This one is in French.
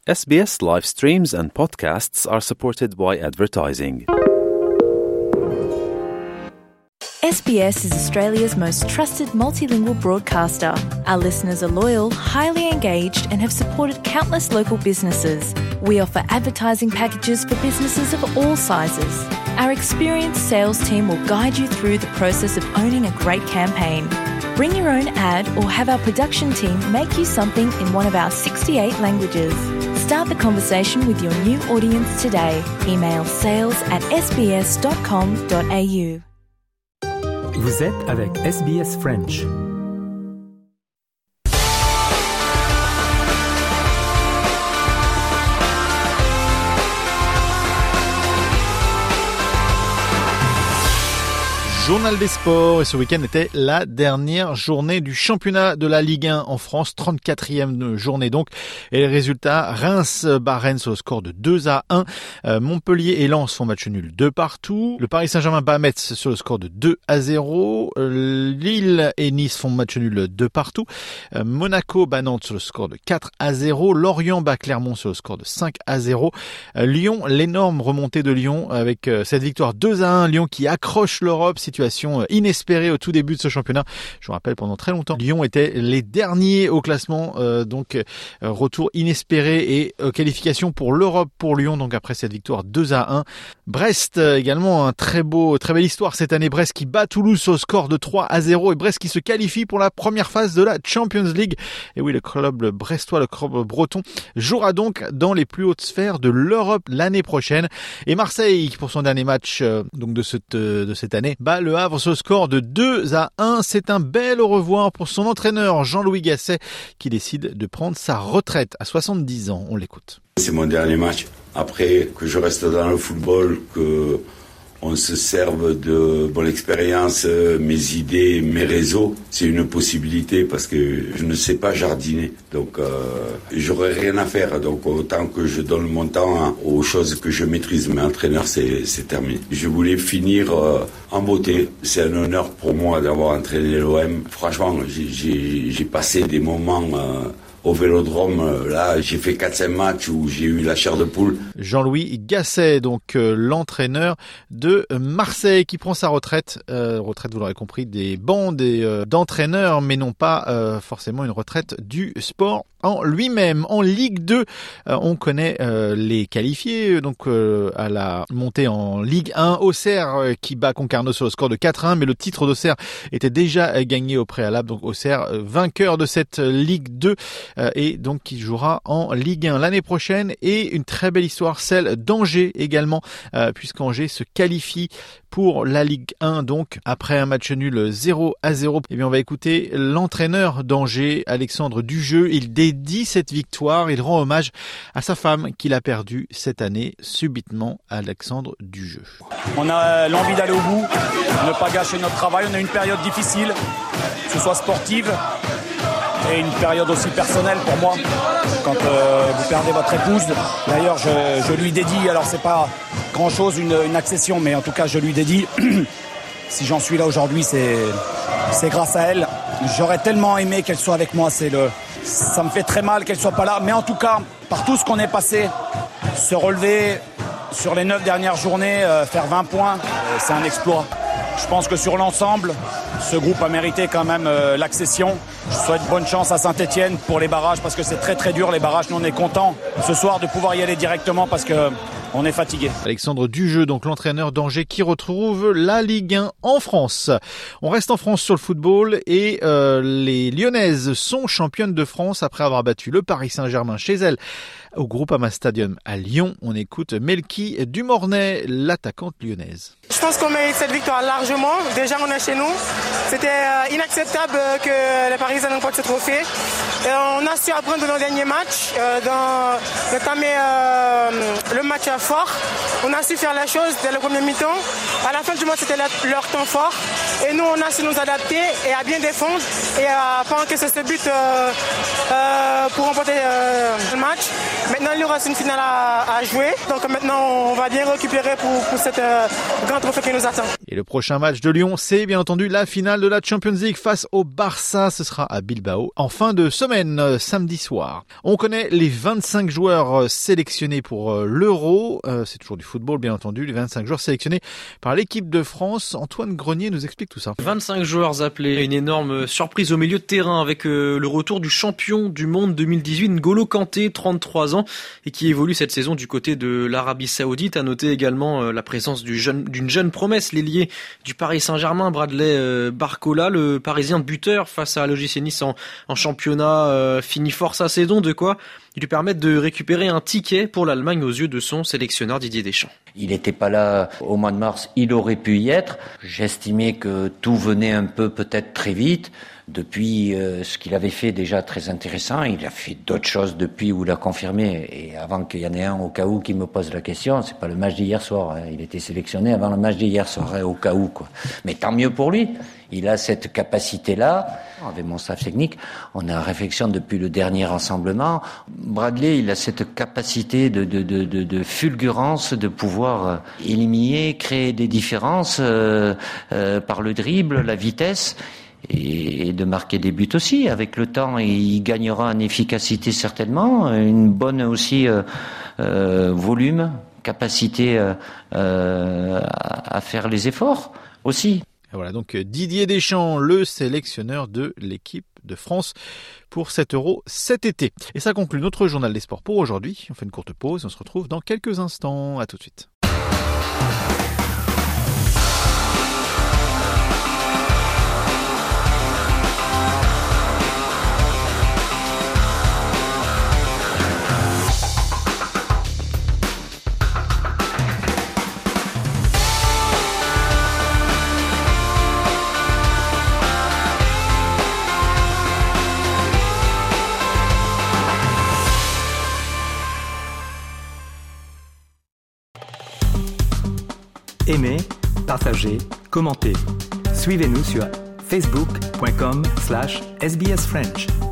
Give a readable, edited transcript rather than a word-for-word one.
SBS live streams and podcasts are supported by advertising. SBS is Australia's most trusted multilingual broadcaster. Our listeners are loyal, highly engaged, and have supported countless local businesses. We offer advertising packages for businesses of all sizes. Our experienced sales team will guide you through the process of owning a great campaign. Bring your own ad or have our production team make you something in one of our 68 languages. Start the conversation with your new audience today. Email sales@sbs.com.au. Vous êtes avec SBS French. Journal des sports, et ce week-end était la dernière journée du championnat de la Ligue 1 en France, 34e journée donc, et les résultats, Reims bat Rennes sur le score de 2-1, Montpellier et Lens font match nul 2 partout, le Paris Saint-Germain bat Metz sur le score de 2-0, Lille et Nice font match nul 2 partout, Monaco bat Nantes sur le score de 4-0, Lorient bat Clermont sur le score de 5-0, Lyon, l'énorme remontée de Lyon avec cette victoire 2-1, Lyon qui accroche l'Europe, situation inespérée au tout début de ce championnat. Je vous rappelle, pendant très longtemps, Lyon était les derniers au classement, donc retour inespéré et qualification pour l'Europe pour Lyon, donc après cette victoire 2-1. Brest également, très belle histoire cette année, Brest qui bat Toulouse au score de 3-0 et Brest qui se qualifie pour la première phase de la Champions League. Et oui, le club brestois, le club breton, jouera donc dans les plus hautes sphères de l'Europe l'année prochaine. Et Marseille, pour son dernier match donc de cette année, bat le Havre sur le score de 2-1. C'est un bel au revoir pour son entraîneur Jean-Louis Gasset qui décide de prendre sa retraite à 70 ans. On l'écoute. C'est mon dernier match. Après, que je reste dans le football, que on se serve de mon expérience, mes idées, mes réseaux, c'est une possibilité parce que je ne sais pas jardiner. Donc, j'aurais rien à faire. Donc, autant que je donne mon temps aux choses que je maîtrise. Mais entraîneur, c'est terminé. Je voulais finir en beauté. C'est un honneur pour moi d'avoir entraîné l'OM. Franchement, j'ai passé des moments au Vélodrome, là, j'ai fait 4-5 matchs où j'ai eu la chair de poule. Jean-Louis Gasset, donc l'entraîneur de Marseille, qui prend sa retraite. Retraite, vous l'aurez compris, des bancs d'entraîneurs, mais non pas forcément une retraite du sport en lui-même. En Ligue 2, on connaît les qualifiés, donc à la montée en Ligue 1, Auxerre qui bat Concarneau sur le score de 4-1, mais le titre d'Auxerre était déjà gagné au préalable, donc Auxerre vainqueur de cette Ligue 2 et donc qui jouera en Ligue 1 l'année prochaine. Et une très belle histoire, celle d'Angers également, puisqu'Angers se qualifie pour la Ligue 1, donc après un match nul 0-0. Eh bien, on va écouter l'entraîneur d'Angers, Alexandre Dujeu. Il dédie cette victoire, il rend hommage à sa femme qu'il a perdue cette année subitement. Alexandre Dujeu. On a l'envie d'aller au bout, ne pas gâcher notre travail. On a une période difficile, que ce soit sportive et une période aussi personnelle pour moi. Quand vous perdez votre épouse, d'ailleurs je lui dédie, alors c'est pas grand chose une accession, mais en tout cas je lui dédie. Si j'en suis là aujourd'hui, c'est grâce à elle. J'aurais tellement aimé qu'elle soit avec moi, ça me fait très mal qu'elle soit pas là, mais en tout cas, par tout ce qu'on est passé, se relever sur les 9 dernières journées, faire 20 points, c'est un exploit. Je pense que sur l'ensemble, ce groupe a mérité quand même l'accession. Je souhaite bonne chance à Saint-Etienne pour les barrages parce que c'est très très dur les barrages. Nous on est contents ce soir de pouvoir y aller directement parce que on est fatigué. Alexandre Dujeu, donc l'entraîneur d'Angers qui retrouve la Ligue 1 en France. On reste en France sur le football et les Lyonnaises sont championnes de France après avoir battu le Paris Saint-Germain chez elles au Groupama Stadium à Lyon. On écoute Melky Dumornay, l'attaquante lyonnaise. Je pense qu'on mérite cette victoire largement. Déjà, on est chez nous. C'était inacceptable que les Parisiens n'ont pas de ce trophée. On a su apprendre de nos derniers matchs, d'entamer le match fort. On a su faire la chose dès le premier mi-temps. À la fin du match, c'était leur temps fort. Et nous, on a su nous adapter et à bien défendre et à pas encaisser ce but pour remporter le match. Maintenant, il y aura une finale à jouer. Donc maintenant, on va bien récupérer pour cette grande trophée qui nous attend. Et le prochain match de Lyon, c'est bien entendu la finale de la Champions League face au Barça. Ce sera à Bilbao en fin de semaine, samedi soir. On connaît les 25 joueurs sélectionnés pour l'Euro. C'est toujours du football, bien entendu. Les 25 joueurs sélectionnés par l'équipe de France. Antoine Grenier nous explique tout ça. 25 joueurs appelés. Une énorme surprise au milieu de terrain avec le retour du champion du monde 2018, N'Golo Kanté, 33 ans, et qui évolue cette saison du côté de l'Arabie Saoudite. À noter également la présence d'une jeune promesse, l'ailier du Paris Saint-Germain, Bradley Barcola, le Parisien buteur face à l'OGC Nice en championnat, finit fort sa saison, de quoi lui permettre de récupérer un ticket pour l'Allemagne aux yeux de son sélectionneur Didier Deschamps. Il n'était pas là au mois de mars, il aurait pu y être. J'estimais que tout venait un peu peut-être très vite. Depuis ce qu'il avait fait déjà très intéressant, il a fait d'autres choses depuis où il a confirmé. Et avant qu'il y en ait un au cas où qui me pose la question, c'est pas le match d'hier soir. Il était sélectionné avant le match d'hier soir, au cas où, quoi. Mais tant mieux pour lui. Il a cette capacité-là. Avec mon staff technique, on est en réflexion depuis le dernier rassemblement. Bradley, il a cette capacité de fulgurance, de pouvoir éliminer, créer des différences par le dribble, la vitesse. Et de marquer des buts aussi. Avec le temps, il gagnera en efficacité certainement, une bonne aussi volume, capacité à faire les efforts aussi. Et voilà donc Didier Deschamps, le sélectionneur de l'équipe de France pour cet Euro cet été. Et ça conclut notre journal des sports pour aujourd'hui. On fait une courte pause, on se retrouve dans quelques instants. À tout de suite. Aimez, partagez, commentez. Suivez-nous sur facebook.com/sbsfrench.